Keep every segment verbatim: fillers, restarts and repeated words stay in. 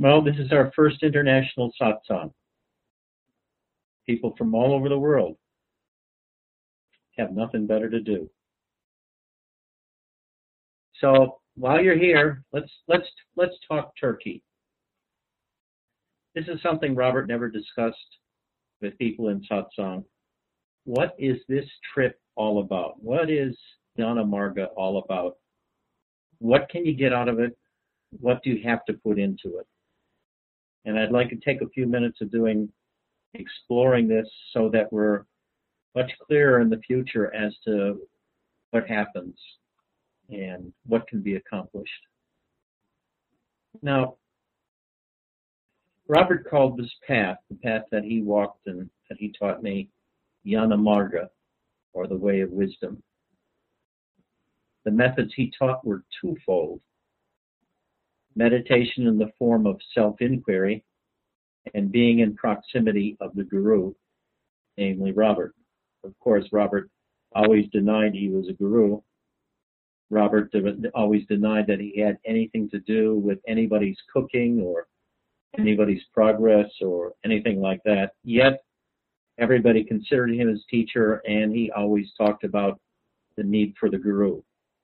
Well, this is our first international satsang. People from all over the world have nothing better to do. So while you're here, let's let's let's talk Turkey. This is something Robert never discussed with people in satsang. What is this trip all about? What is Jnana Marga all about? What can you get out of it? What do you have to put into it? And I'd like to take a few minutes of doing, exploring this so that we're much clearer in the future as to what happens and what can be accomplished. Now, Robert called this path, the path that he walked and that he taught me, Jnana Marga, or the way of wisdom. The methods he taught were twofold. Meditation in the form of self-inquiry and being in proximity of the Guru, namely Robert. Of course, Robert always denied he was a Guru. Robert always denied that he had anything to do with anybody's cooking or anybody's progress or anything like that. Yet, everybody considered him his teacher, and he always talked about the need for the Guru.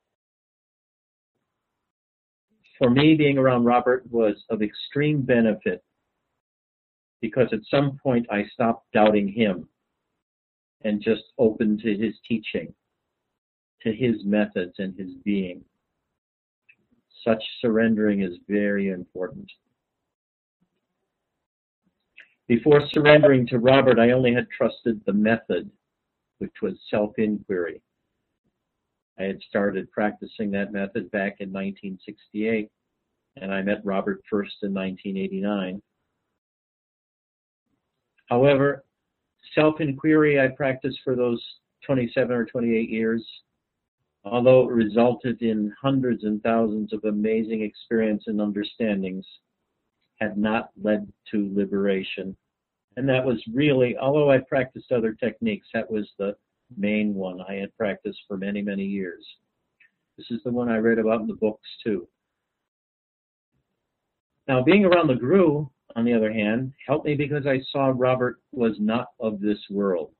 For me, being around Robert was of extreme benefit because at some point I stopped doubting him and just opened to his teaching, to his methods and his being. Such surrendering is very important. Before surrendering to Robert, I only had trusted the method, which was self-inquiry. I had started practicing that method back in nineteen sixty-eight, and I met Robert first in nineteen eighty-nine. However, self-inquiry I practiced for those twenty-seven or twenty-eight years, although it resulted in hundreds and thousands of amazing experience and understandings, had not led to liberation. And that was really, although I practiced other techniques, that was the main one I had practiced for many, many years. This is the one I read about in the books too. Now, being around the Guru, on the other hand, helped me because I saw Robert was not of this world.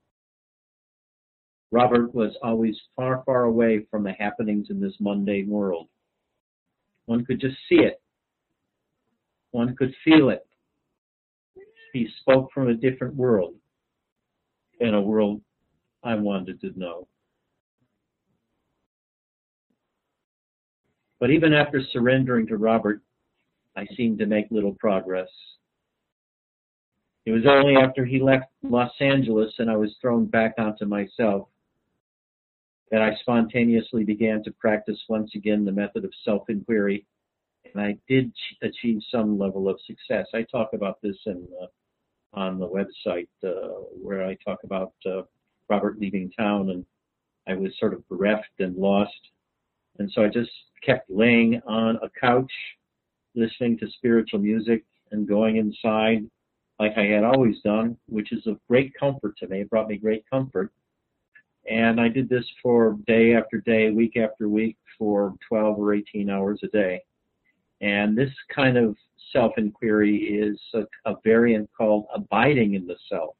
Robert was always far, far away from the happenings in this mundane world. One could just see it. One could feel it. He spoke from a different world, in a world I wanted to know. But even after surrendering to Robert, I seemed to make little progress. It was only after he left Los Angeles and I was thrown back onto myself that I spontaneously began to practice once again the method of self-inquiry, and I did achieve some level of success. I talk about this in, uh, on the website uh, where I talk about uh, Robert leaving town, and I was sort of bereft and lost. And so I just kept laying on a couch, listening to spiritual music and going inside like I had always done, which is of great comfort to me. It brought me great comfort. And I did this for day after day, week after week, for twelve or eighteen hours a day. And this kind of self-inquiry is a, a variant called abiding in the self.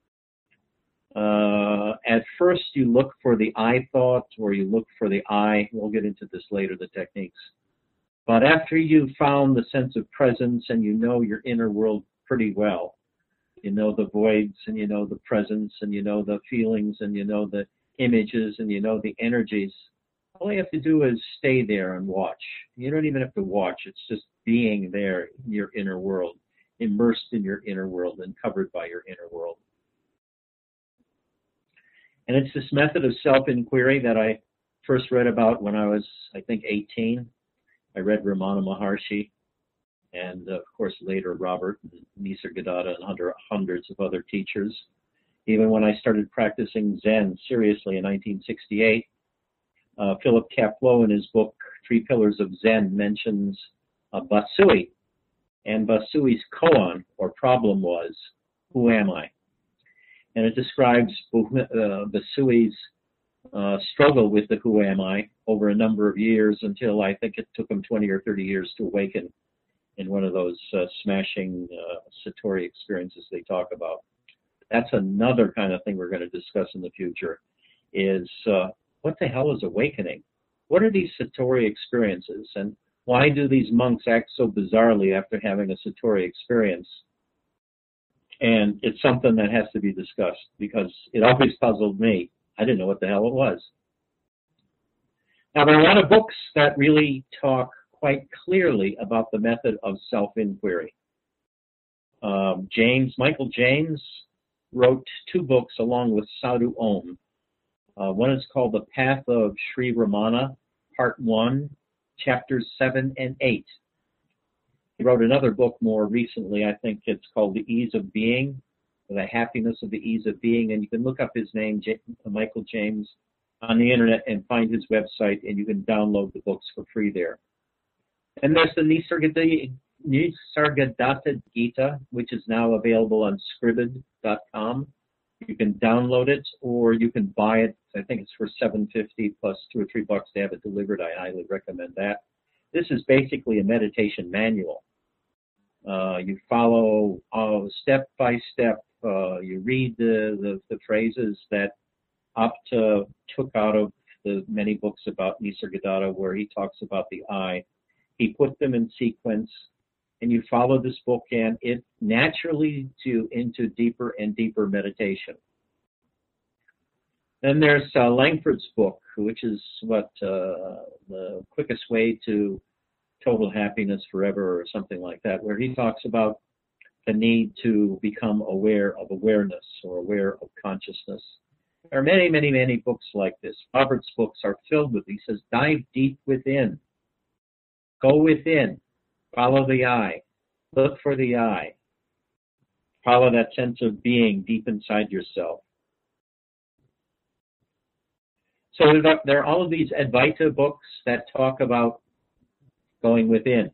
Uh, at first, you look for the I thought, or you look for the I. We'll get into this later, the techniques. But after you've found the sense of presence and you know your inner world pretty well, you know the voids and you know the presence and you know the feelings and you know the images and you know the energies, all you have to do is stay there and watch. You don't even have to watch. It's just being there in your inner world, immersed in your inner world and covered by your inner world. And it's this method of self-inquiry that I first read about when I was, I think, eighteen. I read Ramana Maharshi and, uh, of course, later Robert, Nisargadatta, and under hundreds of other teachers. Even when I started practicing Zen seriously in nineteen sixty-eight, uh, Philip Kapleau in his book, Three Pillars of Zen, mentions uh, Basui. And Basui's koan, or problem, was, who am I? And it describes uh, Basui's uh, struggle with the who am I over a number of years until I think it took him twenty or thirty years to awaken. in one of those uh, smashing uh, Satori experiences they talk about. That's another kind of thing we're going to discuss in the future, is uh, what the hell is awakening? What are these Satori experiences, and why do these monks act so bizarrely after having a Satori experience? And it's something that has to be discussed, because it always puzzled me. I didn't know what the hell it was. Now, there are a lot of books that really talk quite clearly about the method of self-inquiry. Um, James, Michael James, wrote two books along with Sadhu Om. Uh, one is called The Path of Sri Ramana, Part one, Chapters seven and eight. He wrote another book more recently. I think it's called The Ease of Being, The Happiness of the Ease of Being. And you can look up his name, J- Michael James, on the internet and find his website, and you can download the books for free there. And there's the Nisargadatta Nisargadatta Gita, which is now available on scribd dot com. You can download it, or you can buy it. I think it's for seven fifty plus two or three bucks to have it delivered. I highly recommend that. This is basically a meditation manual. Uh, you follow uh, step by step. Uh, you read the, the, the phrases that Apta took out of the many books about Nisargadatta, where he talks about the I. He put them in sequence, and you follow this book, and it naturally leads you into deeper and deeper meditation. Then there's uh, Langford's book, which is what uh, the quickest way to total happiness forever, or something like that, where he talks about the need to become aware of awareness, or aware of consciousness. There are many, many, many books like this. Robert's books are filled with, he says, dive deep within. Go within. Follow the I. Look for the I. Follow that sense of being deep inside yourself. So there are all of these Advaita books that talk about going within,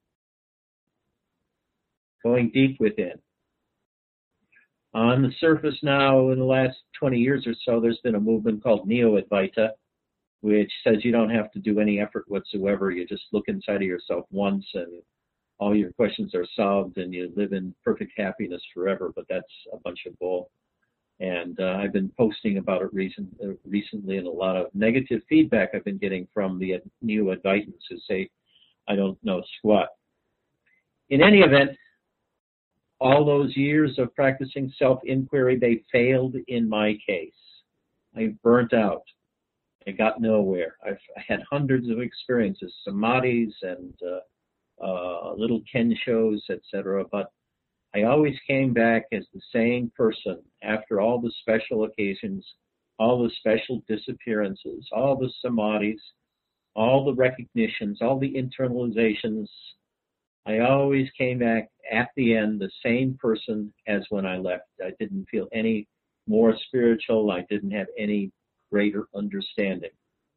going deep within. On the surface now, in the last twenty years or so, there's been a movement called Neo-Advaita, which says you don't have to do any effort whatsoever. You just look inside of yourself once, and all your questions are solved, and you live in perfect happiness forever. But that's a bunch of bull. And uh, I've been posting about it recent, uh, recently, and a lot of negative feedback I've been getting from the Neo-Advaitans who say, I don't know squat. In any event, all those years of practicing self-inquiry, they failed in my case. I burnt out. I got nowhere. I've I had hundreds of experiences, samadhis and uh, uh, little Ken shows, et cetera. But I always came back as the same person after all the special occasions, all the special disappearances, all the samadhis, all the recognitions, all the internalizations. I always came back at the end the same person as when I left. I didn't feel any more spiritual. I didn't have any greater understanding.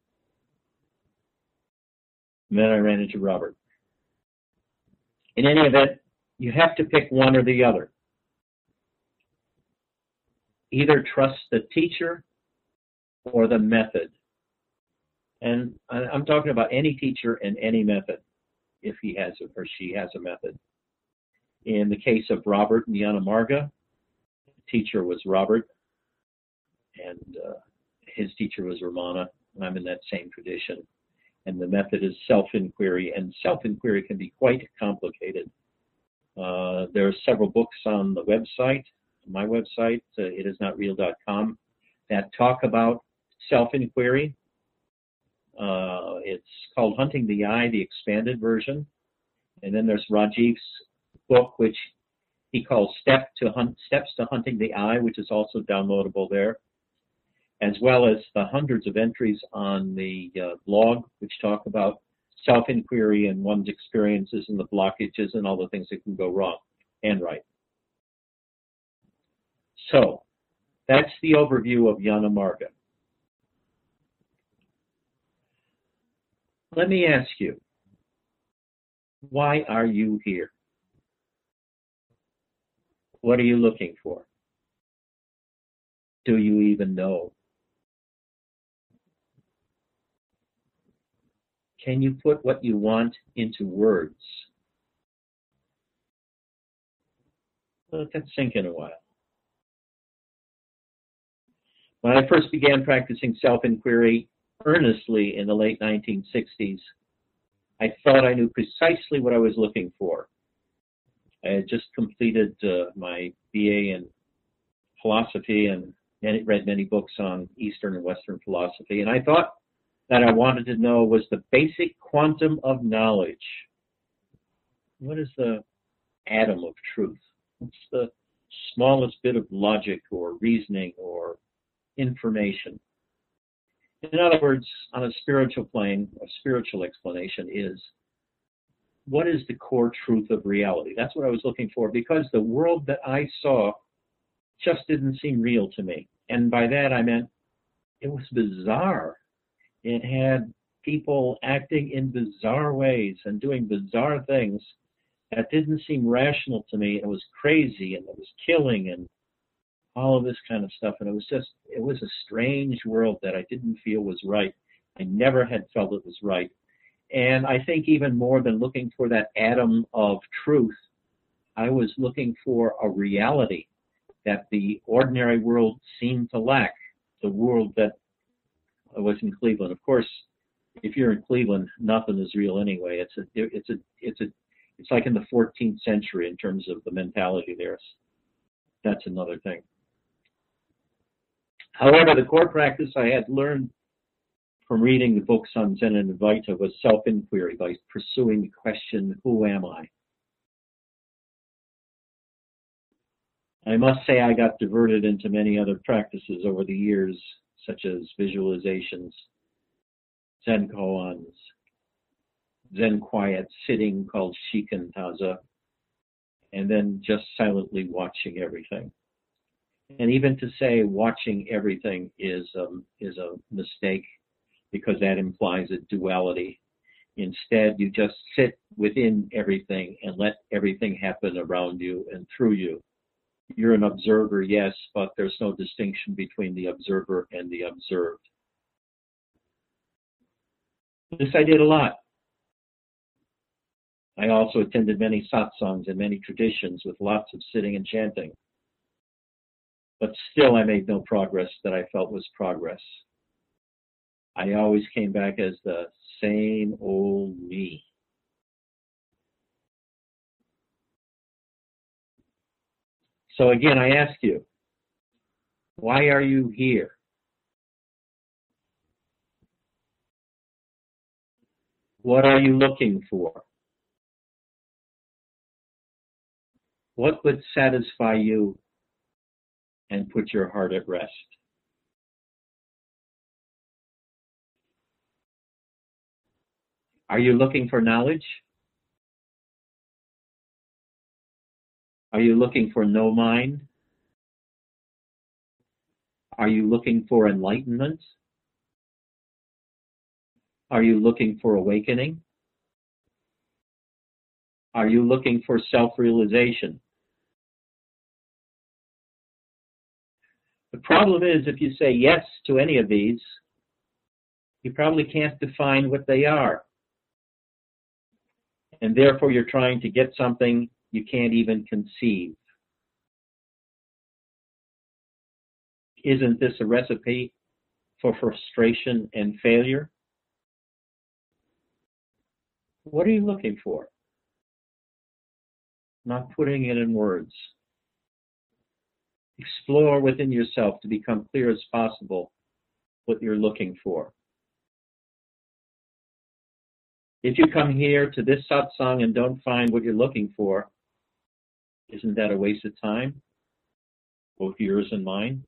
And then I ran into Robert. In any event, you have to pick one or the other. Either trust the teacher or the method. And I'm talking about any teacher and any method, if he has it or she has a method. In the case of Robert and Yanamarga, the teacher was Robert, and uh, his teacher was Ramana, and I'm in that same tradition. And the method is self-inquiry, and self-inquiry can be quite complicated. Uh, there are several books on the website, my website, uh, it is not real dot com, that talk about self-inquiry. Uh, it's called Hunting the I, the expanded version. And then there's Rajiv's book, which he calls Step to Hunt, Steps to Hunting the I, which is also downloadable there, as well as the hundreds of entries on the uh, blog, which talk about self-inquiry and one's experiences and the blockages and all the things that can go wrong and right. So that's the overview of Yanamarga. Let me ask you, why are you here? What are you looking for? Do you even know? Can you put what you want into words? Let that sink in a while. When I first began practicing self-inquiry earnestly in the late nineteen sixties, I thought I knew precisely what I was looking for. I had just completed uh, my B A in philosophy and many, read many books on Eastern and Western philosophy, and I thought that I wanted to know was the basic quantum of knowledge. What is the atom of truth? What's the smallest bit of logic or reasoning or information? In other words, on a spiritual plane, a spiritual explanation is, what is the core truth of reality? That's what I was looking for, because the world that I saw just didn't seem real to me. And by that I meant it was bizarre. It had people acting in bizarre ways and doing bizarre things that didn't seem rational to me. It was crazy, and it was killing, and all of this kind of stuff. And it was just, it was a strange world that I didn't feel was right. I never had felt it was right. And I think even more than looking for that atom of truth, I was looking for a reality that the ordinary world seemed to lack, the world that was in Cleveland. Of course, if you're in Cleveland, nothing is real anyway. It's a, it's a, it's a, it's like in the fourteenth century in terms of the mentality there. That's another thing. However, the core practice I had learned from reading the books on Zen and Advaita was self-inquiry, by pursuing the question, who am I? I must say I got diverted into many other practices over the years, such as visualizations, Zen koans, Zen quiet sitting called Shiken Taza, and then just silently watching everything. And even to say watching everything is um, is a mistake, because that implies a duality. Instead, you just sit within everything and let everything happen around you and through you. You're an observer, yes, but there's no distinction between the observer and the observed. This I did a lot. I also attended many satsangs and many traditions with lots of sitting and chanting. But still I made no progress that I felt was progress. I always came back as the same old me. So again, I ask you, why are you here? What are you looking for? What would satisfy you and put your heart at rest? Are you looking for knowledge? Are you looking for no mind? Are you looking for enlightenment? Are you looking for awakening? Are you looking for self-realization? The problem is, if you say yes to any of these, you probably can't define what they are. And therefore you're trying to get something you can't even conceive. Isn't this a recipe for frustration and failure? What are you looking for? Not putting it in words. Explore within yourself to become clear as possible what you're looking for. If you come here to this satsang and don't find what you're looking for, isn't that a waste of time? Both yours and mine?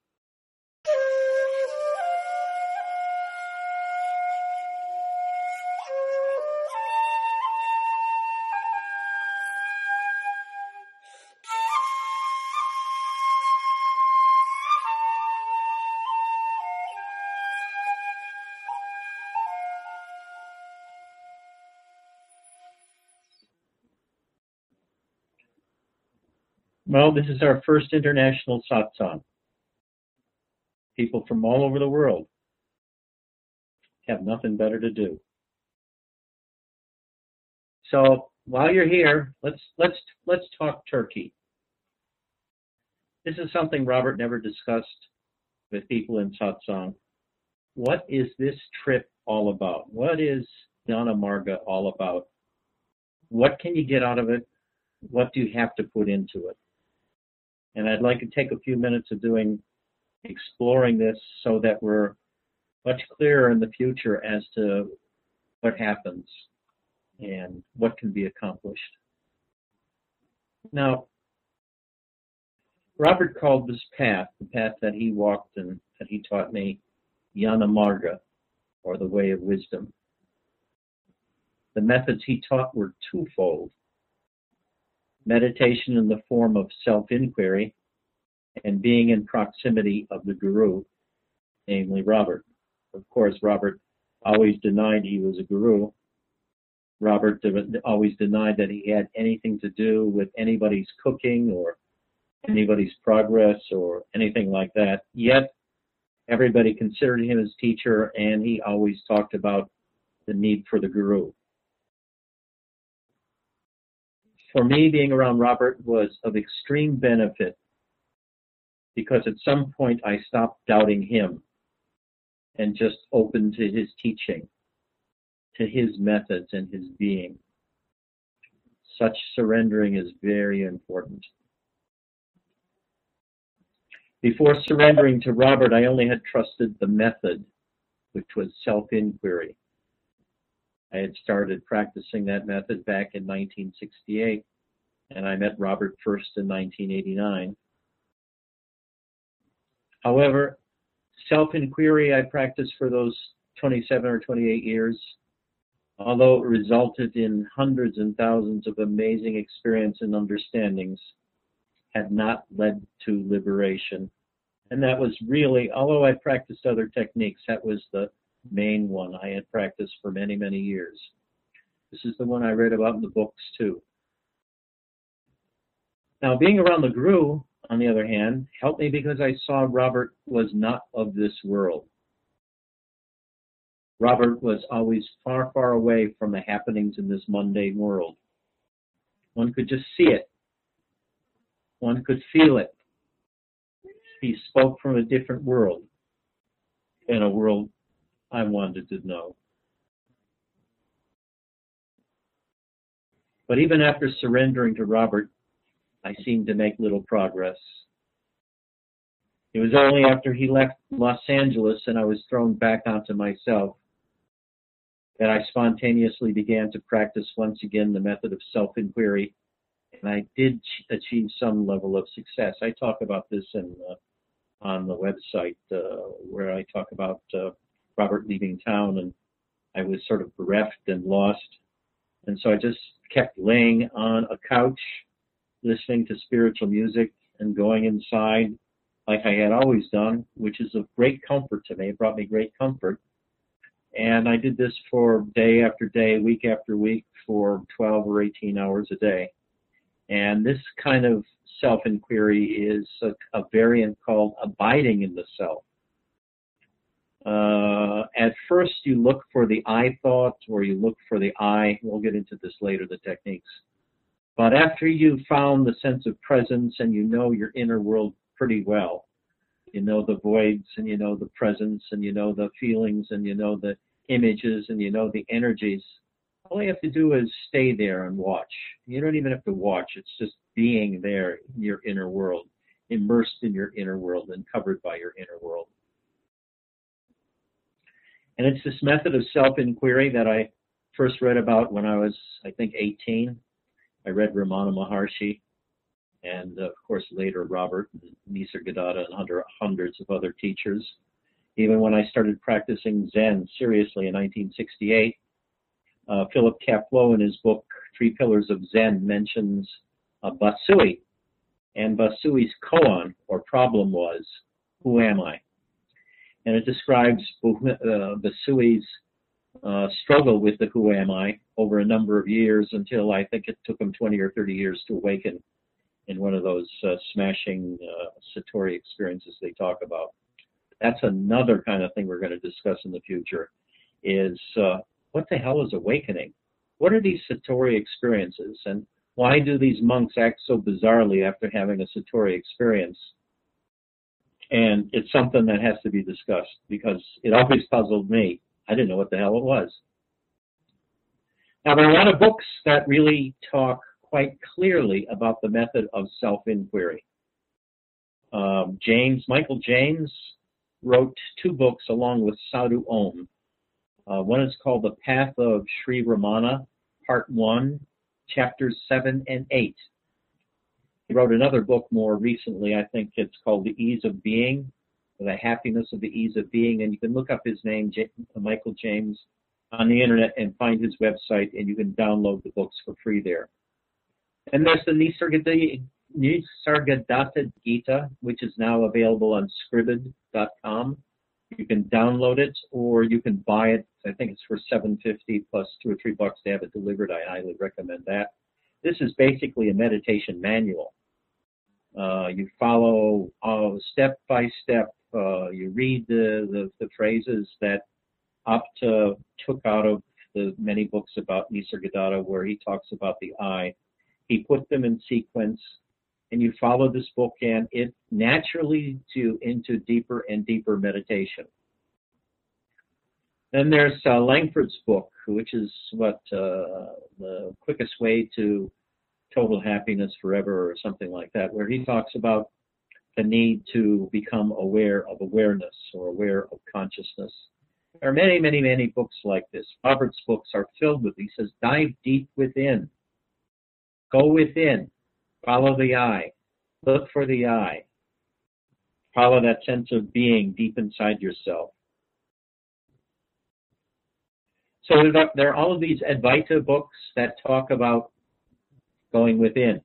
Well, this is our first international satsang. People from all over the world have nothing better to do. So while you're here, let's let's let's talk Turkey. This is something Robert never discussed with people in satsang. What is this trip all about? What is Jnana Marga all about? What can you get out of it? What do you have to put into it? And I'd like to take a few minutes of doing, exploring this so that we're much clearer in the future as to what happens and what can be accomplished. Now, Robert called this path, the path that he walked and that he taught me, Jnana Marga, or the way of wisdom. The methods he taught were twofold: meditation in the form of self-inquiry and being in proximity of the Guru, namely Robert. Of course, Robert always denied he was a Guru. Robert always denied that he had anything to do with anybody's cooking or anybody's progress or anything like that. Yet, everybody considered him his teacher, and he always talked about the need for the Guru. For me, being around Robert was of extreme benefit because at some point I stopped doubting him and just opened to his teaching, to his methods and his being. Such surrendering is very important. Before surrendering to Robert, I only had trusted the method, which was self-inquiry. I had started practicing that method back in nineteen sixty-eight, and I met Robert first in nineteen eighty-nine. However, self-inquiry I practiced for those twenty-seven or twenty-eight years, although it resulted in hundreds and thousands of amazing experience and understandings, had not led to liberation. And that was really, although I practiced other techniques, that was the main one I had practiced for many, many years. This is the one I read about in the books too. Now, being around the Guru, on the other hand, helped me because I saw Robert was not of this world. Robert was always far, far away from the happenings in this mundane world. One could just see it. One could feel it. He spoke from a different world, in a world I wanted to know. But even after surrendering to Robert, I seemed to make little progress. It was only after he left Los Angeles and I was thrown back onto myself that I spontaneously began to practice once again the method of self-inquiry, and I did achieve some level of success. I talk about this in, uh, on the website uh, where I talk about uh, Robert leaving town, and I was sort of bereft and lost. And so I just kept laying on a couch, listening to spiritual music and going inside like I had always done, which is of great comfort to me. It brought me great comfort. And I did this for day after day, week after week, for twelve or eighteen hours a day. And this kind of self-inquiry is a, a variant called abiding in the self. Uh, at first, you look for the I thought, or you look for the I. We'll get into this later, the techniques. But after you've found the sense of presence and you know your inner world pretty well, you know the voids and you know the presence and you know the feelings and you know the images and you know the energies, all you have to do is stay there and watch. You don't even have to watch. It's just being there in your inner world, immersed in your inner world and covered by your inner world. And it's this method of self-inquiry that I first read about when I was, I think, eighteen. I read Ramana Maharshi and, uh, of course, later Robert, Nisargadatta, and hundreds of other teachers. Even when I started practicing Zen seriously in nineteen sixty-eight, uh, Philip Kapleau in his book, Three Pillars of Zen, mentions uh, Basui. And Basui's koan, or problem, was, who am I? And it describes uh, Basui's uh, struggle with the who am I over a number of years until I think it took him twenty or thirty years to awaken in one of those uh, smashing uh, Satori experiences they talk about. That's another kind of thing we're going to discuss in the future, is uh, what the hell is awakening? What are these Satori experiences? And Why do these monks act so bizarrely after having a Satori experience? And it's something that has to be discussed because it always puzzled me. I didn't know what the hell it was. Now, there are a lot of books that really talk quite clearly about the method of self-inquiry. Um, James, Michael James wrote two books along with Sadhu Om. Uh, one is called The Path of Sri Ramana, Part one, Chapters seven and eight. He wrote another book more recently. I think it's called The Ease of Being, The Happiness of the Ease of Being. And you can look up his name, J- Michael James, on the internet and find his website, and you can download the books for free there. And there's the Nisargadatta Gita, which is now available on scribd dot com. You can download it, or you can buy it. I think it's for seven fifty plus two or three bucks to have it delivered. I highly recommend that. This is basically a meditation manual. Uh, you follow uh, step by step. Uh, you read the, the, the phrases that Apta took out of the many books about Nisargadatta, where he talks about the I. He put them in sequence, and you follow this book, and it naturally leads you into deeper and deeper meditation. Then there's uh, Langford's book, which is what uh, the quickest way to total happiness forever, or something like that, where he talks about the need to become aware of awareness or aware of consciousness. There are many, many, many books like this. Robert's books are filled with, he says, dive deep within. Go within. Follow the I. Look for the I. Follow that sense of being deep inside yourself. So there are all of these Advaita books that talk about going within,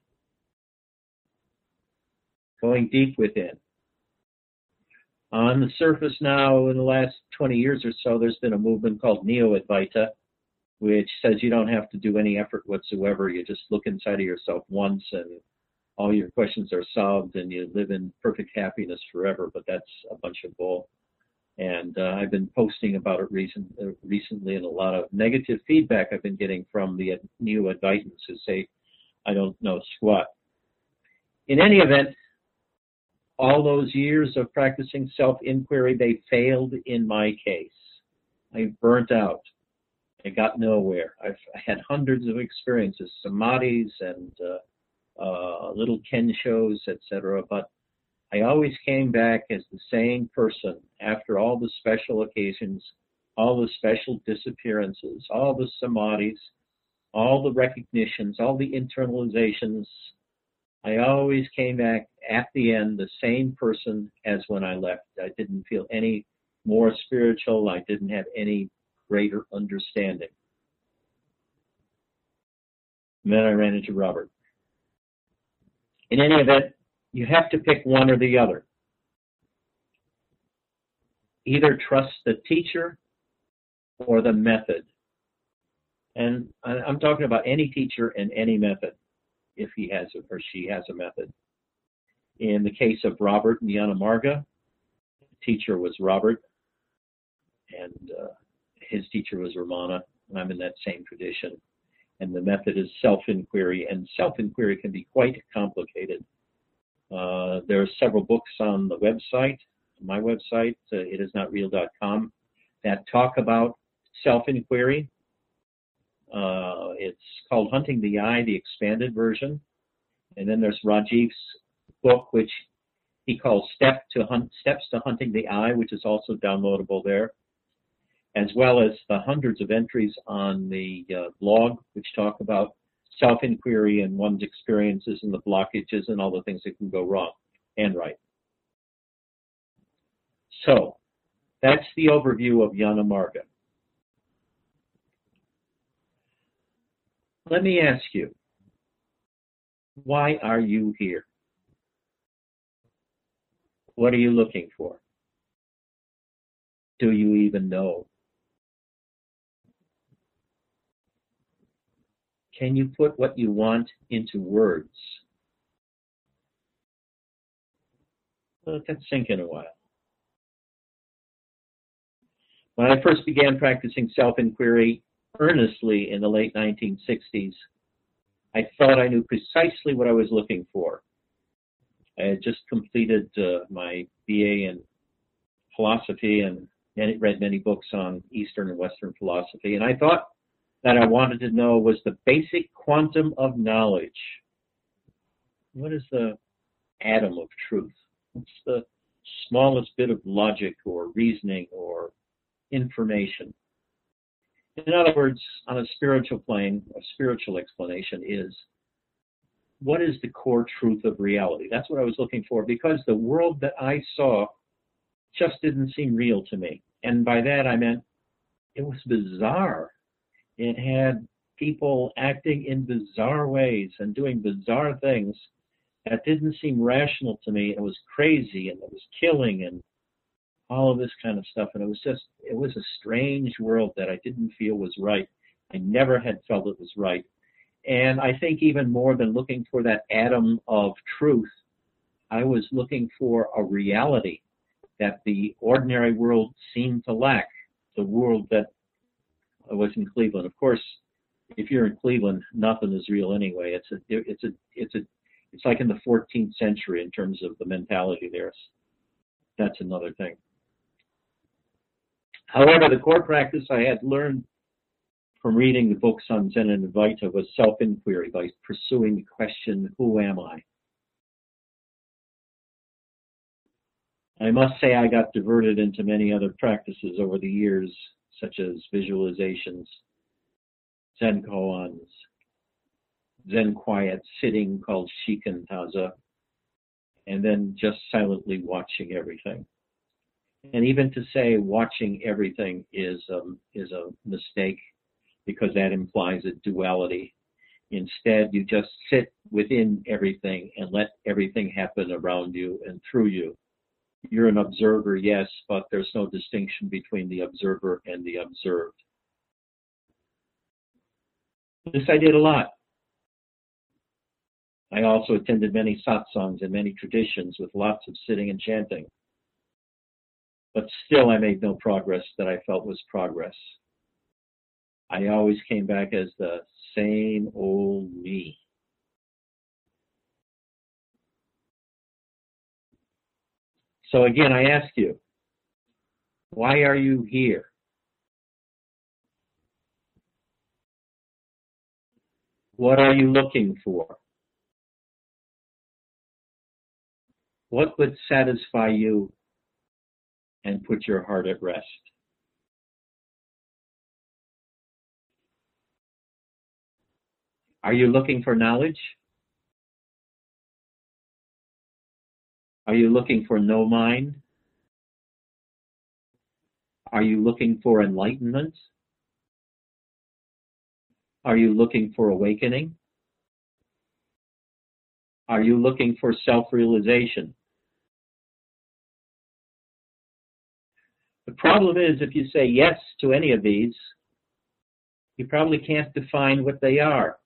going deep within. On the surface now, in the last twenty years or so, there's been a movement called Neo-Advaita, which says you don't have to do any effort whatsoever. You just look inside of yourself once and all your questions are solved and you live in perfect happiness forever. But that's a bunch of bull. And uh, I've been posting about it recent, uh, recently, and a lot of negative feedback I've been getting from the Neo-Advaitans who say, I don't know squat. In any event, all those years of practicing self-inquiry, they failed in my case. I burnt out. I got nowhere. I've I had hundreds of experiences, samadhis and uh, uh, little Ken shows, et cetera. But I always came back as the same person after all the special occasions, all the special disappearances, all the samadhis, all the recognitions, all the internalizations. I always came back at the end the same person as when I left. I didn't feel any more spiritual. I didn't have any greater understanding. And then I ran into Robert. In any event, you have to pick one or the other. Either trust the teacher or the method. And I'm talking about any teacher and any method, if he has it or she has a method. In the case of Robert and Jnana Marga, the teacher was Robert, and uh, his teacher was Ramana, and I'm in that same tradition. And the method is self-inquiry, and self-inquiry can be quite complicated. Uh, there are several books on the website, my website, uh, it is not real dot com, that talk about self-inquiry. Uh, it's called Hunting the I, the expanded version. And then there's Rajiv's book, which he calls Step to Hunt, Steps to Hunting the I, which is also downloadable there, as well as the hundreds of entries on the uh, blog, which talk about self-inquiry and one's experiences and the blockages and all the things that can go wrong and right. So that's the overview of Jnana Marga. Let me ask you, why are you here? What are you looking for? Do you even know? Can you put what you want into words? Let that sink in a while. When I first began practicing self-inquiry earnestly in the late nineteen sixties, I thought I knew precisely what I was looking for. I had just completed uh, my B A in philosophy and many, read many books on Eastern and Western philosophy, and I thought that I wanted to know was the basic quantum of knowledge. What is the atom of truth? What's the smallest bit of logic or reasoning or information? In other words, on a spiritual plane, a spiritual explanation is, what is the core truth of reality? That's what I was looking for, because the world that I saw just didn't seem real to me. And by that I meant it was bizarre. It had people acting in bizarre ways and doing bizarre things that didn't seem rational to me. It was crazy, and it was killing and all of this kind of stuff. And it was just, it was a strange world that I didn't feel was right. I never had felt it was right. And I think even more than looking for that atom of truth, I was looking for a reality that the ordinary world seemed to lack, the world that was in Cleveland. Of course, if you're in Cleveland, nothing is real anyway. It's a, it's a, it's a, it's like in the fourteenth century in terms of the mentality there. That's another thing. However, the core practice I had learned from reading the books on Zen and Advaita was self-inquiry, by pursuing the question, who am I? I must say I got diverted into many other practices over the years, such as visualizations, Zen koans, Zen quiet sitting called Shikantaza, and then just silently watching everything. And even to say watching everything is um, is a mistake, because that implies a duality. Instead, you just sit within everything and let everything happen around you and through you. You're an observer, yes, but there's no distinction between the observer and the observed. This I did a lot. I also attended many satsangs and many traditions with lots of sitting and chanting. But still I made no progress that I felt was progress. I always came back as the same old me. So again, I ask you, why are you here? What are you looking for? What would satisfy you and put your heart at rest? Are you looking for knowledge? Are you looking for no mind? Are you looking for enlightenment? Are you looking for awakening? Are you looking for self-realization? The problem is, if you say yes to any of these, you probably can't define what they are.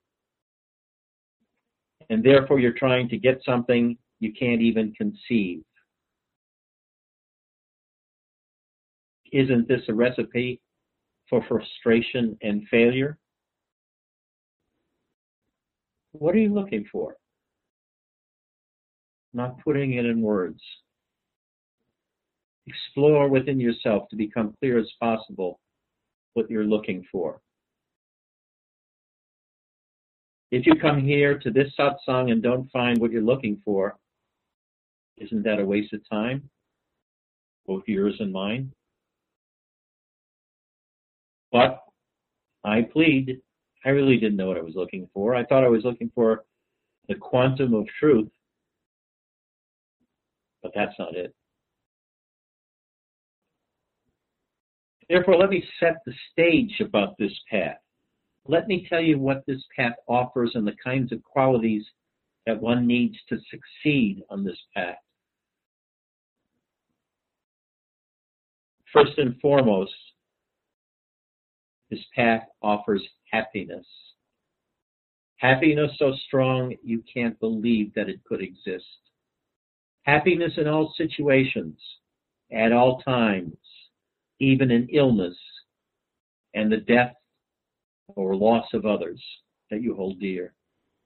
And therefore you're trying to get something you can't even conceive. Isn't this a recipe for frustration and failure? What are you looking for? Not putting it in words. Explore within yourself to become clear as possible what you're looking for. If you come here to this satsang and don't find what you're looking for, isn't that a waste of time? Both yours and mine? But I plead, I really didn't know what I was looking for. I thought I was looking for the quantum of truth, but that's not it. Therefore, let me set the stage about this path. Let me tell you what this path offers and the kinds of qualities that one needs to succeed on this path. First and foremost, this path offers happiness. Happiness so strong you can't believe that it could exist. Happiness in all situations, at all times, even in illness and the death or loss of others that you hold dear.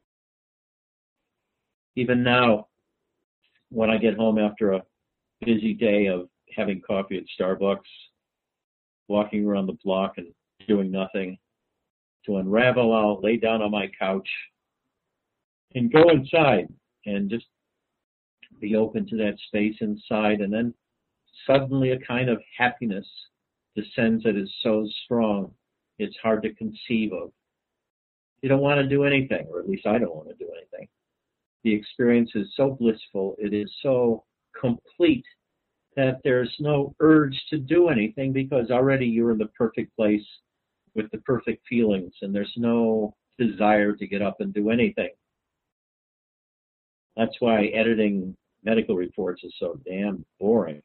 Even now, when I get home after a busy day of having coffee at Starbucks, walking around the block and doing nothing, to unravel, I'll lay down on my couch and go inside and just be open to that space inside, and then suddenly a kind of happiness descends that is so strong it's hard to conceive of. You don't want to do anything, or at least I don't want to do anything. The experience is so blissful, it is so complete, that there's no urge to do anything because already you're in the perfect place with the perfect feelings, and there's no desire to get up and do anything. That's why editing medical reports is so damn boring.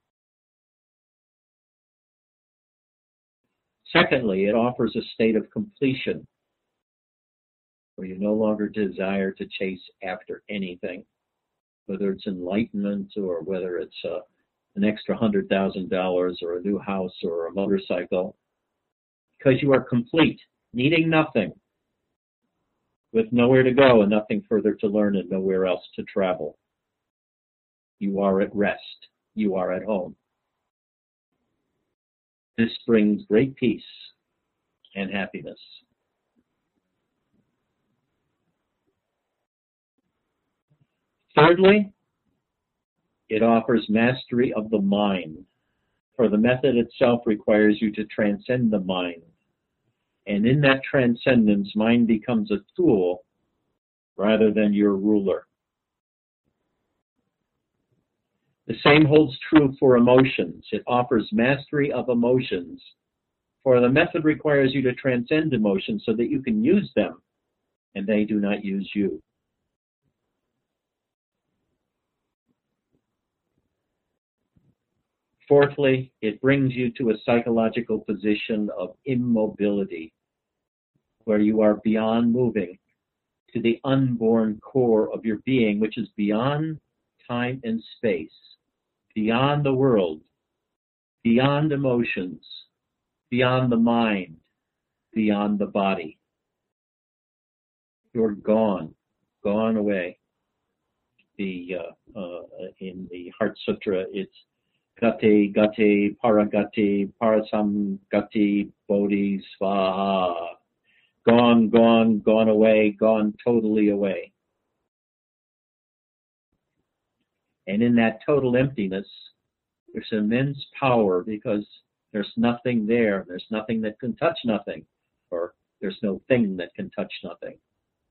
Secondly, it offers a state of completion where you no longer desire to chase after anything, whether it's enlightenment or whether it's uh, an extra one hundred thousand dollars or a new house or a motorcycle, because you are complete, needing nothing, with nowhere to go and nothing further to learn and nowhere else to travel. You are at rest. You are at home. This brings great peace and happiness. Thirdly, it offers mastery of the mind, for the method itself requires you to transcend the mind. And in that transcendence, mind becomes a tool rather than your ruler. The same holds true for emotions. It offers mastery of emotions, for the method requires you to transcend emotions so that you can use them and they do not use you. Fourthly, it brings you to a psychological position of immobility, where you are beyond moving to the unborn core of your being, which is beyond time and space, beyond the world, beyond emotions, beyond the mind, beyond the body. You're gone, gone away. The uh, uh, in the Heart Sutra, it's Gati, Gati, Paragati, Parasam Gati, Bodhi, Svaha. Gone, gone, gone away, gone totally away. And in that total emptiness, there's immense power because there's nothing there. There's nothing that can touch nothing, or there's no thing that can touch nothing.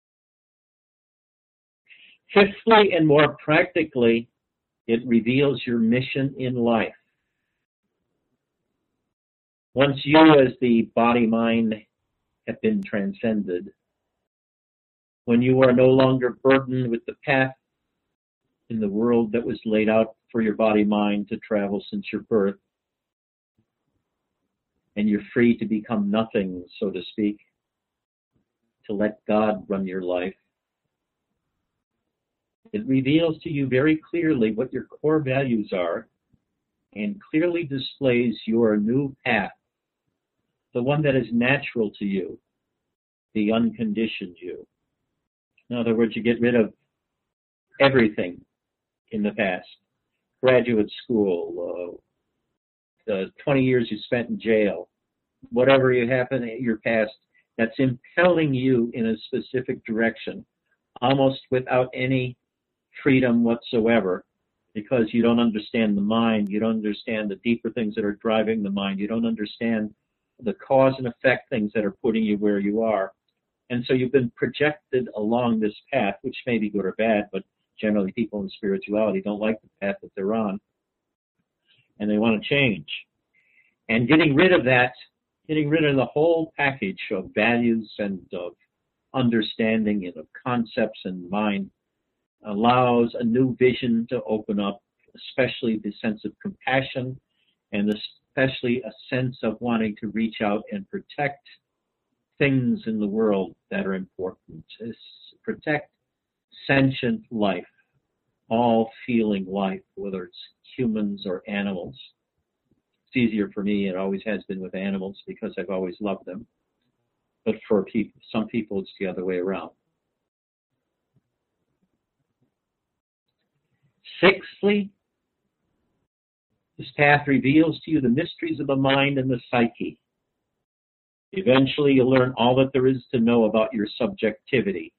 Fifthly, and more practically, it reveals your mission in life. Once you, as the body-mind, have been transcended, when you are no longer burdened with the path in the world that was laid out for your body-mind to travel since your birth, and you're free to become nothing, so to speak, to let God run your life, it reveals to you very clearly what your core values are and clearly displays your new path, the one that is natural to you, the unconditioned you. In other words, you get rid of everything in the past. Graduate school, uh, the twenty years you spent in jail, whatever you happen in your past that's impelling you in a specific direction, almost without any freedom whatsoever, because you don't understand the mind, you don't understand the deeper things that are driving the mind, you don't understand the cause and effect things that are putting you where you are. And so you've been projected along this path, which may be good or bad, but generally people in spirituality don't like the path that they're on, and they want to change. And getting rid of that, getting rid of the whole package of values and of understanding and of concepts and mind allows a new vision to open up, especially the sense of compassion and especially a sense of wanting to reach out and protect things in the world that are important. It's protect sentient life, all feeling life, whether it's humans or animals. It's easier for me, it always has been with animals because I've always loved them. But for people, some people, it's the other way around. Sixthly, this path reveals to you the mysteries of the mind and the psyche. Eventually, you'll learn all that there is to know about your subjectivity.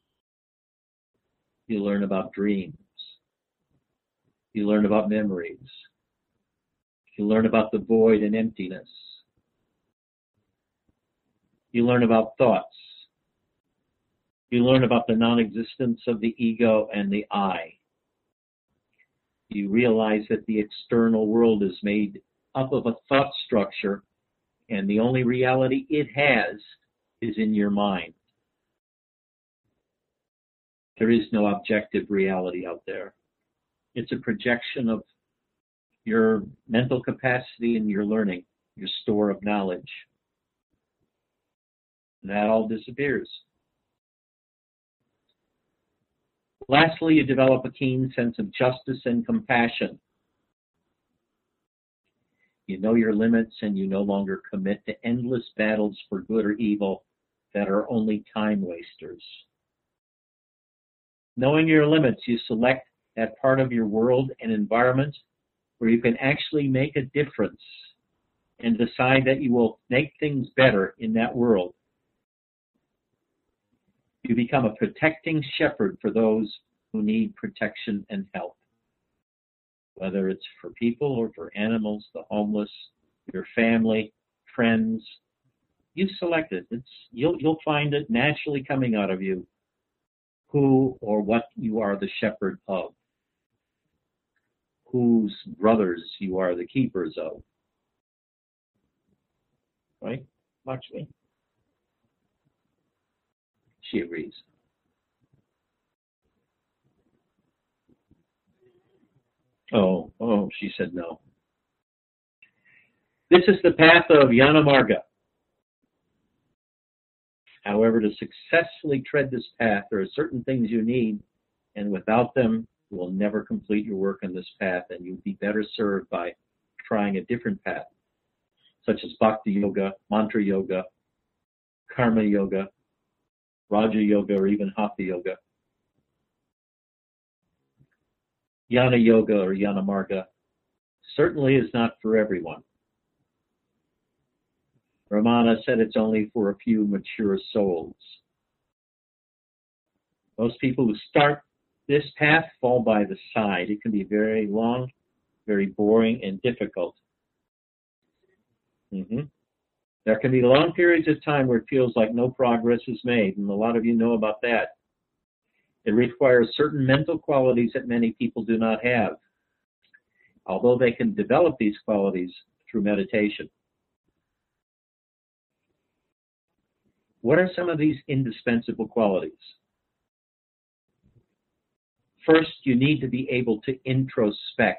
You learn about dreams. You learn about memories. You learn about the void and emptiness. You learn about thoughts. You learn about the non-existence of the ego and the I. You realize that the external world is made up of a thought structure, and the only reality it has is in your mind. There is no objective reality out there. It's a projection of your mental capacity and your learning, your store of knowledge. And that all disappears. Lastly, you develop a keen sense of justice and compassion. You know your limits, and you no longer commit to endless battles for good or evil that are only time wasters. Knowing your limits, you select that part of your world and environment where you can actually make a difference and decide that you will make things better in that world. You become a protecting shepherd for those who need protection and help, whether it's for people or for animals, the homeless, your family, friends. You select it. It's, you'll, you'll find it naturally coming out of you who or what you are the shepherd of, whose brothers you are the keepers of. Right? Watch me. She agrees. Oh, oh, she said no. This is the path of Jnana Marga. However, to successfully tread this path, there are certain things you need, and without them, you will never complete your work on this path, and you'll be better served by trying a different path, such as Bhakti Yoga, Mantra Yoga, Karma Yoga, Raja Yoga, or even Hatha Yoga. Jnana Yoga or Jnana Marga certainly is not for everyone. Ramana said it's only for a few mature souls. Most people who start this path fall by the side. It can be very long, very boring, and difficult. Mm-hmm. There can be long periods of time where it feels like no progress is made, and a lot of you know about that. It requires certain mental qualities that many people do not have, although they can develop these qualities through meditation. What are some of these indispensable qualities? First, you need to be able to introspect.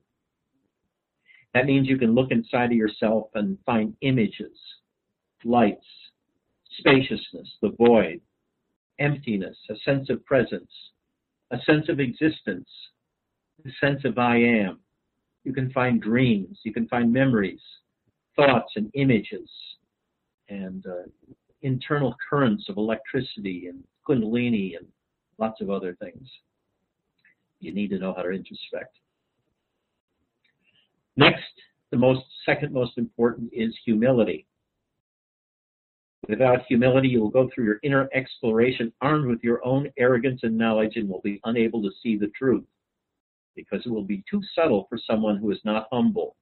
That means you can look inside of yourself and find images, lights, spaciousness, the void, emptiness, a sense of presence, a sense of existence, a sense of I am. You can find dreams, you can find memories, thoughts and images, and uh, internal currents of electricity and kundalini and lots of other things. You need to know how to introspect. Next, the most second most important is humility. Without humility, you will go through your inner exploration armed with your own arrogance and knowledge and will be unable to see the truth because it will be too subtle for someone who is not humble.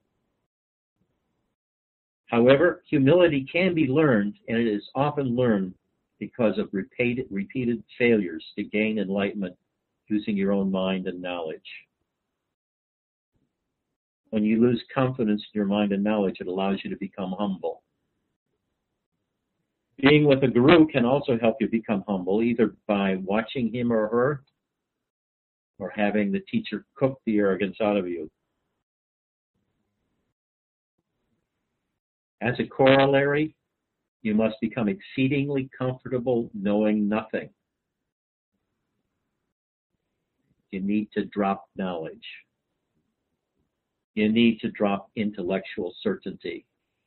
However, humility can be learned, and it is often learned because of repeated, repeated failures to gain enlightenment using your own mind and knowledge. When you lose confidence in your mind and knowledge, it allows you to become humble. Being with a guru can also help you become humble, either by watching him or her, or having the teacher cook the arrogance out of you. As a corollary, you must become exceedingly comfortable knowing nothing. You need to drop knowledge. You need to drop intellectual certainty.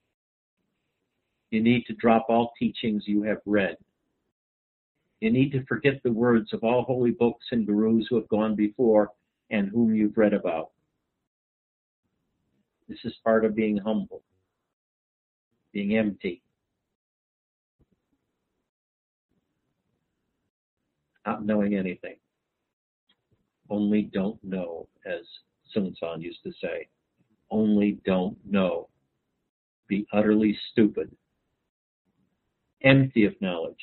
You need to drop all teachings you have read. You need to forget the words of all holy books and gurus who have gone before and whom you've read about. This is part of being humble, being empty, not knowing anything. Only don't know, as Sun Tzu used to say. Only don't know. Be utterly stupid, empty of knowledge.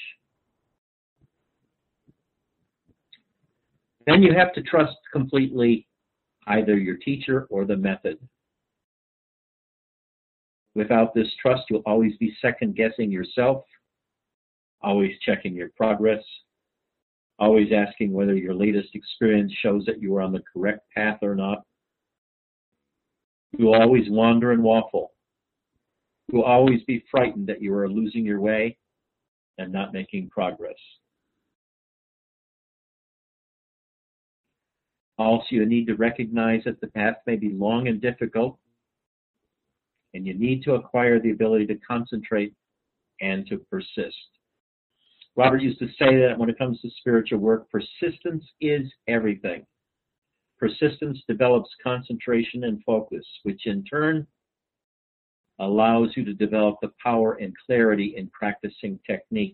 Then you have to trust completely either your teacher or the method. Without this trust, you'll always be second-guessing yourself, always checking your progress, always asking whether your latest experience shows that you are on the correct path or not. You will always wander and waffle. You will always be frightened that you are losing your way and not making progress. Also, you need to recognize that the path may be long and difficult, and you need to acquire the ability to concentrate and to persist. Robert used to say that when it comes to spiritual work, persistence is everything. Persistence develops concentration and focus, which in turn allows you to develop the power and clarity in practicing technique.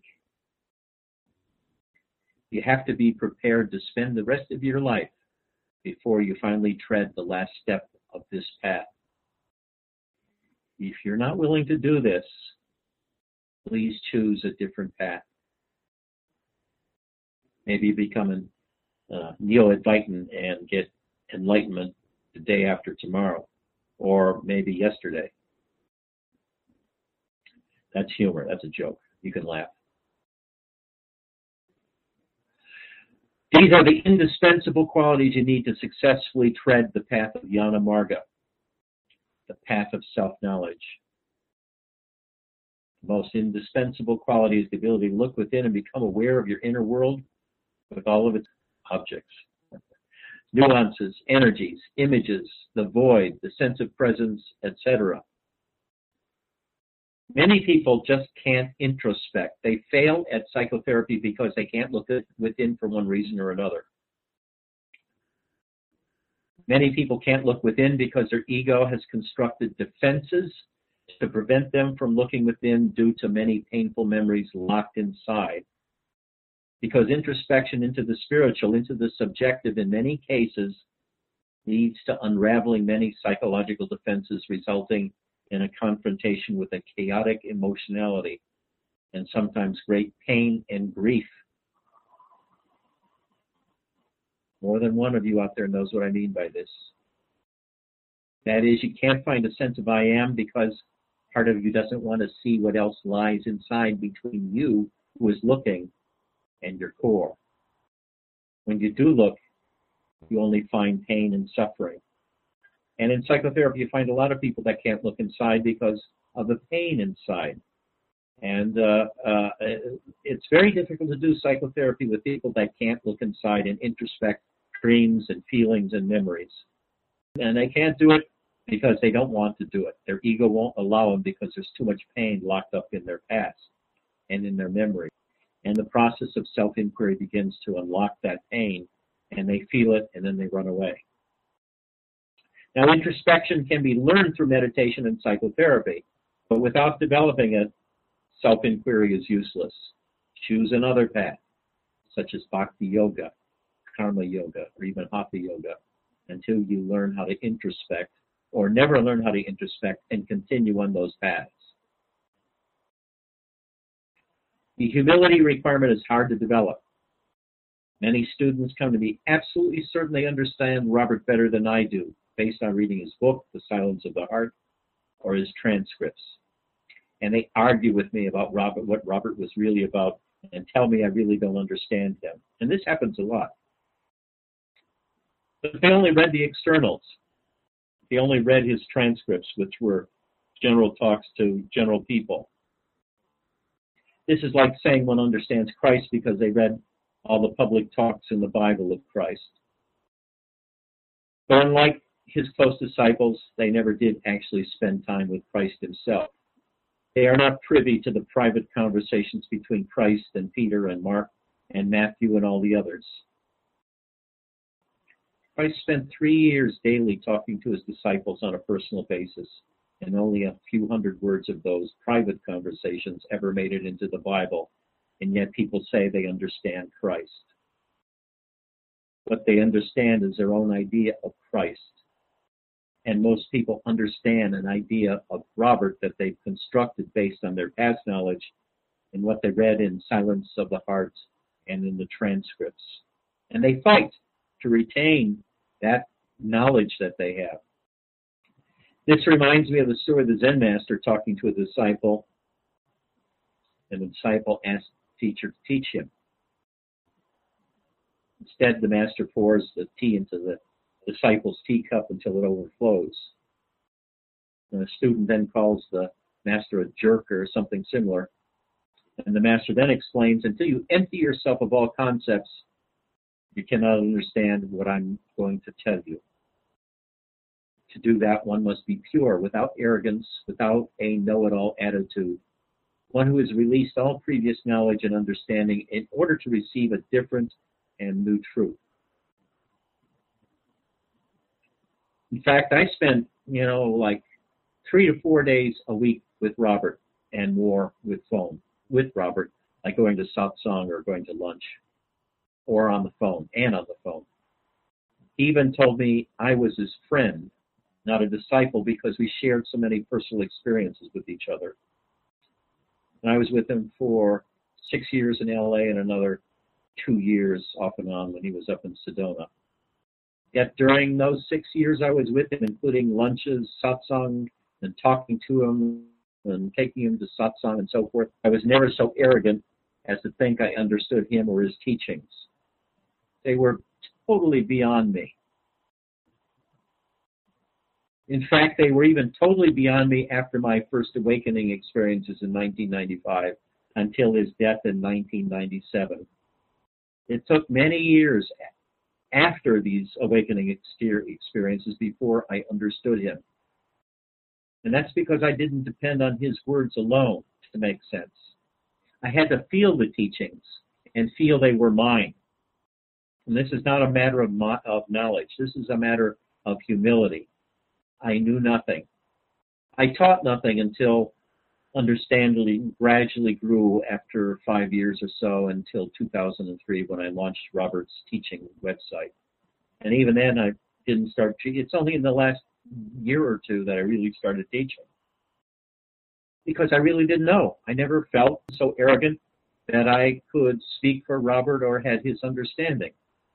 You have to be prepared to spend the rest of your life before you finally tread the last step of this path. If you're not willing to do this, please choose a different path. Maybe become a uh, neo-Advaitin and get enlightenment the day after tomorrow, or maybe yesterday. That's humor. That's a joke. You can laugh. These are the indispensable qualities you need to successfully tread the path of Jnana Marga, the path of self-knowledge. The most indispensable quality is the ability to look within and become aware of your inner world with all of its objects, nuances, energies, images, the void, the sense of presence, et cetera. Many people just can't introspect. They fail at psychotherapy because they can't look within for one reason or another. Many people can't look within because their ego has constructed defenses to prevent them from looking within due to many painful memories locked inside. Because introspection into the spiritual, into the subjective in many cases, leads to unraveling many psychological defenses, resulting in a confrontation with a chaotic emotionality and sometimes great pain and grief. More than one of you out there knows what I mean by this. That is, you can't find a sense of I am because part of you doesn't want to see what else lies inside between you, who is looking, and your core. When you do look, you only find pain and suffering. And in psychotherapy, you find a lot of people that can't look inside because of the pain inside. And uh, uh, it's very difficult to do psychotherapy with people that can't look inside and introspect dreams and feelings and memories. And they can't do it because they don't want to do it. Their ego won't allow them because there's too much pain locked up in their past and in their memory. And the process of self-inquiry begins to unlock that pain, and they feel it, and then they run away. Now, introspection can be learned through meditation and psychotherapy, but without developing it, self-inquiry is useless. Choose another path, such as bhakti yoga, karma yoga, or even hatha yoga, until you learn how to introspect, or never learn how to introspect and continue on those paths. The humility requirement is hard to develop. Many students come to me absolutely certain they understand Robert better than I do, based on reading his book, The Silence of the Heart, or his transcripts. And they argue with me about Robert, what Robert was really about, and tell me I really don't understand him. And this happens a lot. But they only read the externals. They only read his transcripts, which were general talks to general people. This is like saying one understands Christ because they read all the public talks in the Bible of Christ. But unlike his close disciples, they never did actually spend time with Christ himself. They are not privy to the private conversations between Christ and Peter and Mark and Matthew and all the others. Christ spent three years daily talking to his disciples on a personal basis, and only a few hundred words of those private conversations ever made it into the Bible, and yet people say they understand Christ. What they understand is their own idea of Christ. And most people understand an idea of Robert that they've constructed based on their past knowledge and what they read in Silence of the Heart and in the transcripts. And they fight to retain that knowledge that they have. This reminds me of the story of the Zen master talking to a disciple, and the disciple asked the teacher to teach him. Instead, the master pours the tea into the disciple's teacup until it overflows. And the student then calls the master a jerk or something similar. And the master then explains, until you empty yourself of all concepts, you cannot understand what I'm going to tell you. To do that, one must be pure, without arrogance, without a know-it-all attitude. One who has released all previous knowledge and understanding in order to receive a different and new truth. In fact, I spent, you know, like three to four days a week with Robert and more with phone, with Robert, like going to satsang or going to lunch or on the phone and on the phone. He even told me I was his friend, not a disciple, because we shared so many personal experiences with each other. And I was with him for six years in L A and another two years off and on when he was up in Sedona. Yet during those six years I was with him, including lunches, satsang, and talking to him and taking him to satsang and so forth, I was never so arrogant as to think I understood him or his teachings. They were totally beyond me. In fact, they were even totally beyond me after my first awakening experiences in nineteen ninety-five until his death in nineteen ninety-seven. It took many years after these awakening experiences before I understood him. And that's because I didn't depend on his words alone to make sense. I had to feel the teachings and feel they were mine. And this is not a matter of, mo- of knowledge. This is a matter of humility. I knew nothing. I taught nothing until understanding gradually grew after five years or so until two thousand three when I launched Robert's teaching website. And even then I didn't start teaching. It's only in the last year or two that I really started teaching. Because I really didn't know. I never felt so arrogant that I could speak for Robert or had his understanding.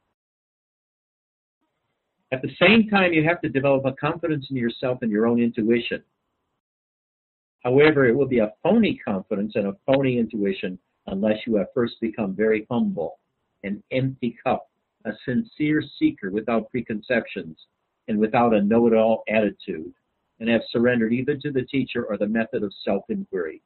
At the same time, you have to develop a confidence in yourself and your own intuition. However, it will be a phony confidence and a phony intuition unless you have first become very humble, an empty cup, a sincere seeker without preconceptions and without a know-it-all attitude, and have surrendered either to the teacher or the method of self-inquiry.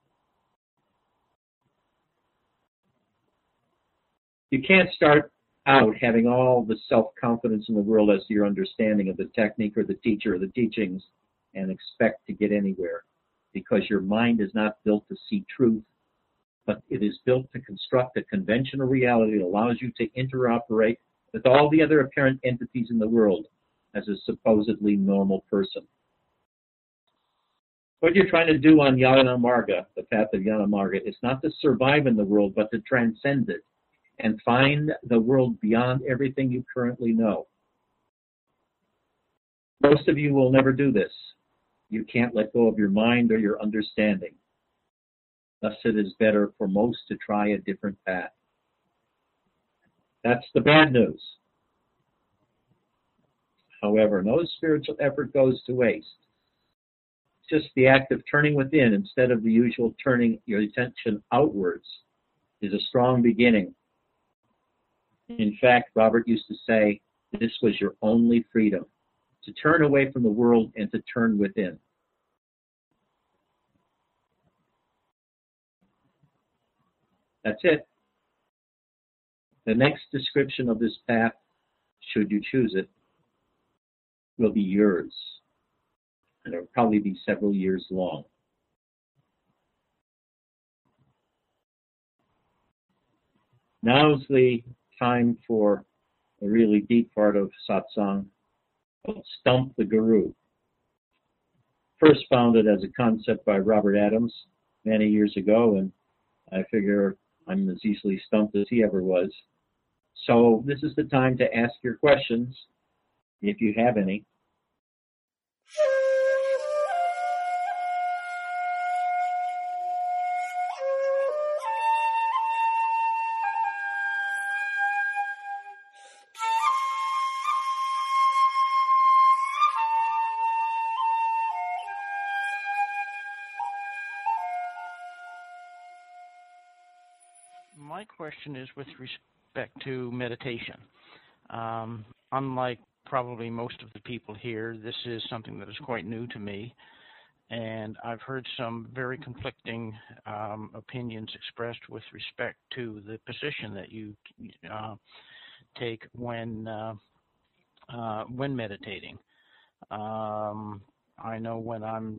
You can't start out having all the self-confidence in the world as to your understanding of the technique or the teacher or the teachings and expect to get anywhere, because your mind is not built to see truth, but it is built to construct a conventional reality that allows you to interoperate with all the other apparent entities in the world as a supposedly normal person. What you're trying to do on Jnana Marga, the path of Jnana Marga, is not to survive in the world, but to transcend it and find the world beyond everything you currently know. Most of you will never do this. You can't let go of your mind or your understanding. Thus, it is better for most to try a different path. That's the bad news. However, no spiritual effort goes to waste. It's just the act of turning within instead of the usual turning your attention outwards is a strong beginning. In fact, Robert used to say, this was your only freedom, to turn away from the world and to turn within. That's it. The next description of this path, should you choose it, will be yours. And it will probably be several years long. Now's the time for a really deep part of satsang called Stump the Guru. First founded as a concept by Robert Adams many years ago, and I figure I'm as easily stumped as he ever was. So this is the time to ask your questions, if you have any. My question is with respect to meditation. Um, unlike probably most of the people here, this is something that is quite new to me, and I've heard some very conflicting um, opinions expressed with respect to the position that you uh, take when uh, uh, when meditating. Um, I know when I'm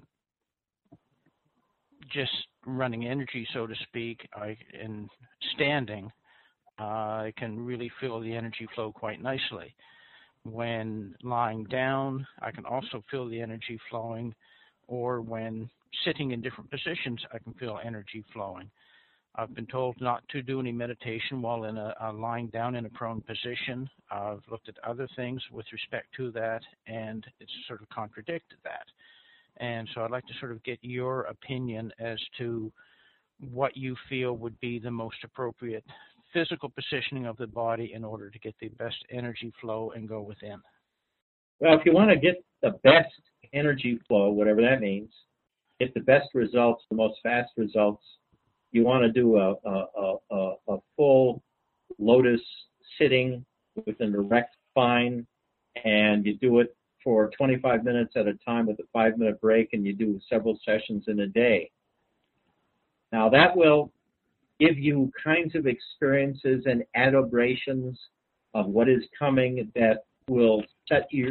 just running energy, so to speak, I, in standing, uh, I can really feel the energy flow quite nicely. When lying down, I can also feel the energy flowing, or when sitting in different positions, I can feel energy flowing. I've been told not to do any meditation while in a, a lying down in a prone position. I've looked at other things with respect to that, and it's sort of contradicted that. And so I'd like to sort of get your opinion as to what you feel would be the most appropriate physical positioning of the body in order to get the best energy flow and go within. Well, if you want to get the best energy flow, whatever that means, get the best results, the most fast results, you want to do a, a, a, a full lotus sitting with an erect spine, and you do it for twenty-five minutes at a time with a five-minute break, and you do several sessions in a day. Now, that will give you kinds of experiences and adobrations of what is coming that will set your,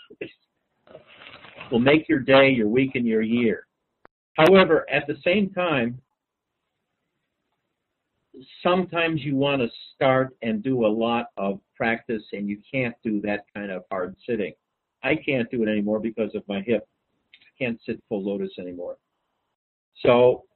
will make your day, your week, and your year. However, at the same time, sometimes you want to start and do a lot of practice, and you can't do that kind of hard sitting. I can't do it anymore because of my hip. I can't sit full lotus anymore. So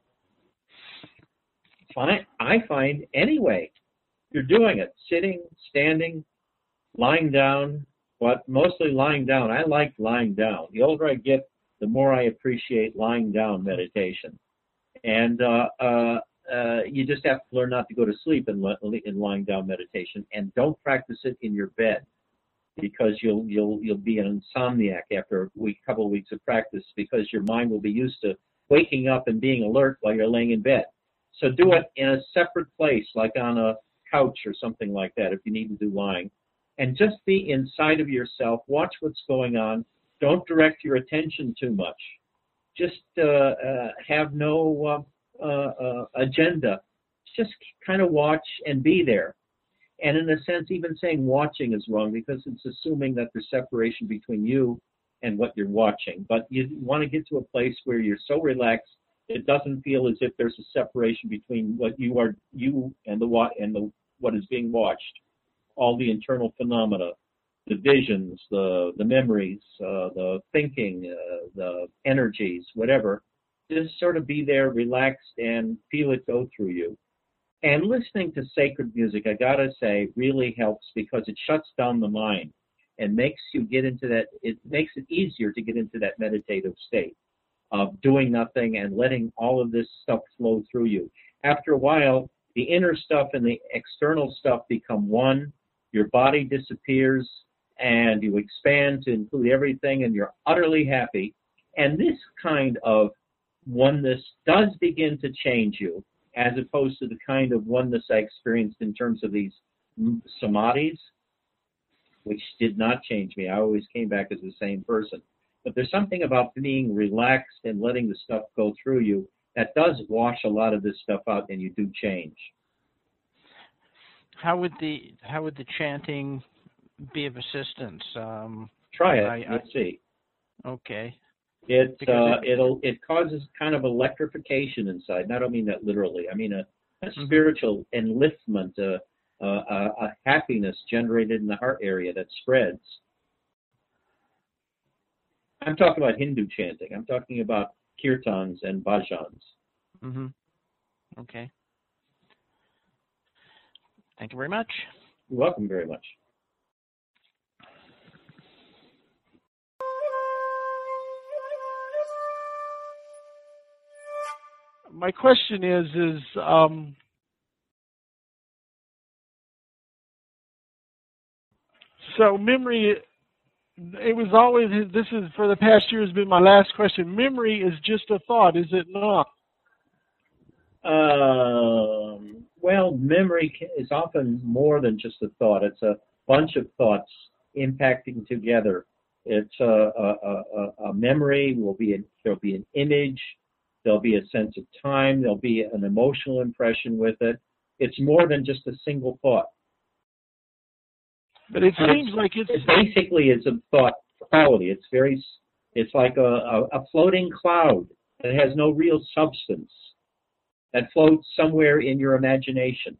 fine, I find anyway, you're doing it, sitting, standing, lying down, but mostly lying down. I like lying down. The older I get, the more I appreciate lying down meditation. And uh, uh, uh, you just have to learn not to go to sleep in, in lying down meditation, and don't practice it in your bed, because you'll you'll you'll be an insomniac after a week, couple of weeks of practice, because your mind will be used to waking up and being alert while you're laying in bed. So do it in a separate place, like on a couch or something like that, if you need to do lying. And just be inside of yourself. Watch what's going on. Don't direct your attention too much. Just uh, uh, have no uh, uh, uh, agenda. Just kind of watch and be there. And in a sense, even saying watching is wrong, because it's assuming that there's separation between you and what you're watching. But you want to get to a place where you're so relaxed, it doesn't feel as if there's a separation between what you are, you and the what and the what is being watched. All the internal phenomena, the visions, the the memories, uh, the thinking, uh, the energies, whatever. Just sort of be there, relaxed, and feel it go through you. And listening to sacred music, I gotta say, really helps, because it shuts down the mind and makes you get into that, it makes it easier to get into that meditative state of doing nothing and letting all of this stuff flow through you. After a while, the inner stuff and the external stuff become one, your body disappears, and you expand to include everything, and you're utterly happy. And this kind of oneness does begin to change you, as opposed to the kind of oneness I experienced in terms of these samadhis, which did not change me. I always came back as the same person. But there's something about being relaxed and letting the stuff go through you that does wash a lot of this stuff out, and you do change. How would the how would the chanting be of assistance? Um, Try it. I, Let's I, see. Okay. It uh, it, it'll it causes kind of electrification inside. And I don't mean that literally. I mean a, a mm-hmm. spiritual enliftment, a, uh, a, a happiness generated in the heart area that spreads. I'm talking about Hindu chanting. I'm talking about kirtans and bhajans. Mm-hmm. Okay. Thank you very much. You're welcome very much. My question is, is um, so memory, it was always, this is for the past year has been my last question. Memory is just a thought, is it not? Um, well, memory is often more than just a thought. It's a bunch of thoughts impacting together. It's a, a, a, a memory. Will be a, there'll be an image. There'll be a sense of time. There'll be an emotional impression with it. It's more than just a single thought. But it And seems it's, like it's it basically is a thought quality. It's very, it's like a, a, a floating cloud that has no real substance, that floats somewhere in your imagination.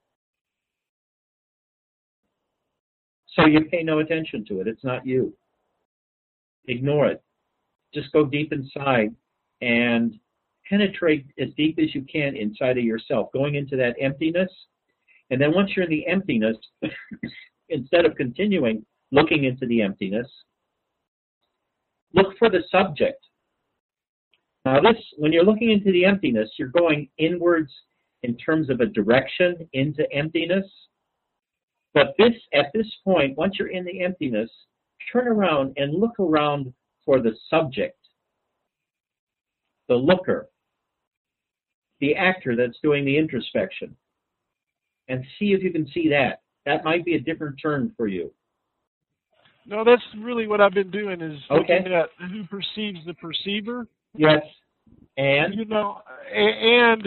So you pay no attention to it. It's not you. Ignore it. Just go deep inside and penetrate as deep as you can inside of yourself, going into that emptiness. And then once you're in the emptiness, instead of continuing looking into the emptiness, look for the subject. Now this, when you're looking into the emptiness, you're going inwards in terms of a direction into emptiness. But this, at this point, once you're in the emptiness, turn around and look around for the subject, the looker, the actor that's doing the introspection, and see if you can see that. That might be a different turn for you. No, that's really what I've been doing is Okay. looking at who perceives the perceiver. Yes. And? You know, and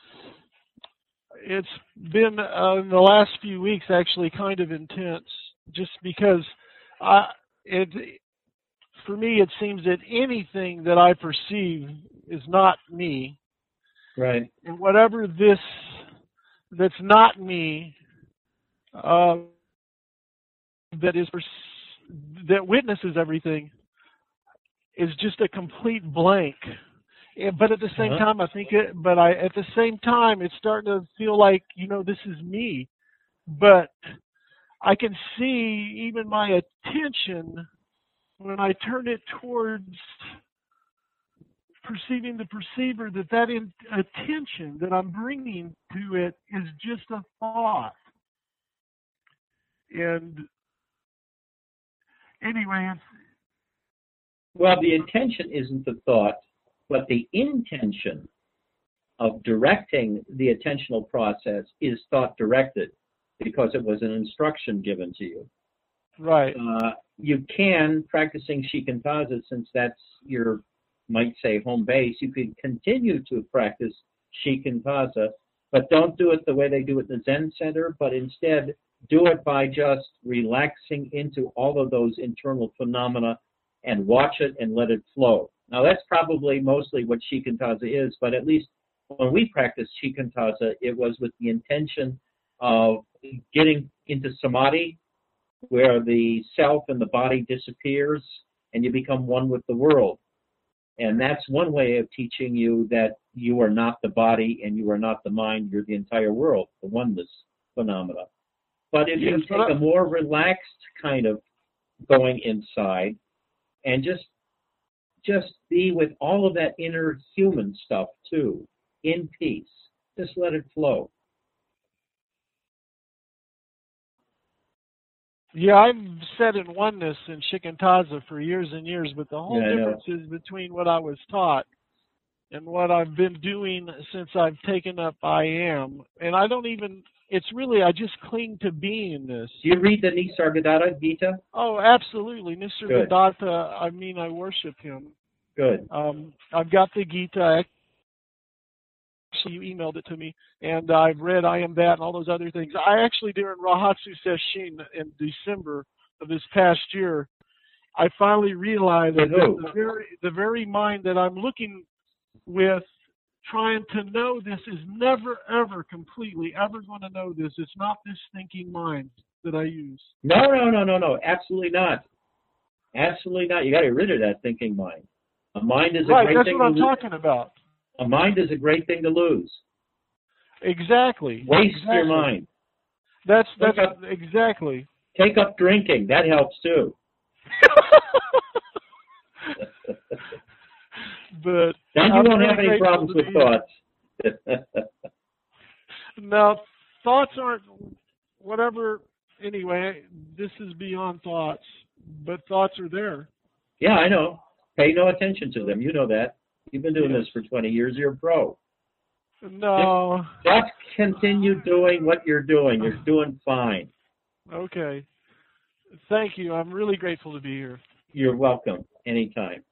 it's been uh, in the last few weeks actually kind of intense, just because I, it, for me, it seems that anything that I perceive is not me. Right. And whatever this that's not me, uh, that is that witnesses everything, is just a complete blank. But at the same Uh-huh. time, I think it. But I, at the same time, it's starting to feel like, you know, this is me. But I can see even my attention when I turn it towards perceiving the perceiver, that that in, attention that I'm bringing to it is just a thought. And anyway, it's, Well, the intention isn't the thought, but the intention of directing the attentional process is thought directed because it was an instruction given to you. right. Uh, you can, practicing Shikantaza, since that's your, might say, home base, you could continue to practice Shikantaza, but don't do it the way they do it in the Zen Center, but instead do it by just relaxing into all of those internal phenomena and watch it and let it flow. Now, that's probably mostly what Shikantaza is, but at least when we practiced Shikantaza, it was with the intention of getting into samadhi, where the self and the body disappears and you become one with the world. And that's one way of teaching you that you are not the body and you are not the mind, you're the entire world, the oneness phenomena. But if Yes, you but take I- a more relaxed kind of going inside and just just be with all of that inner human stuff too, in peace, just let it flow. Yeah, I've sat in oneness in Shikantaza for years and years, but the whole Yeah, I know. difference is between what I was taught and what I've been doing since I've taken up I am. And I don't even, it's really, I just cling to being this. Do you read the Nisargadatta Gita? Oh, absolutely. mister Good. Vedanta, I mean, I worship him. Good. Um, I've got the Gita. Actually, you emailed it to me, and I've read I Am That and all those other things. I actually, during Rahatsu Sesshin in December of this past year, I finally realized With that who? the very, the very mind that I'm looking with trying to know this is never, ever completely ever going to know this. It's not this thinking mind that I use. No, no, no, no, no. Absolutely not. Absolutely not. You got to get rid of that thinking mind. A mind is a Right, great that's thing what I'm to lose. talking about. A mind is a great thing to lose. Exactly. Waste exactly. your mind. That's that's Take up- exactly. Take up drinking. That helps too. But Then you I'm won't really have any grateful problems to with be- thoughts. Now, thoughts aren't whatever. Anyway, this is beyond thoughts, but thoughts are there. Yeah, I know. Pay no attention to them. You know that. You've been doing Yes. this for twenty years. You're a pro. No. Just continue doing what you're doing. You're doing fine. Okay. Thank you. I'm really grateful to be here. You're welcome. Anytime.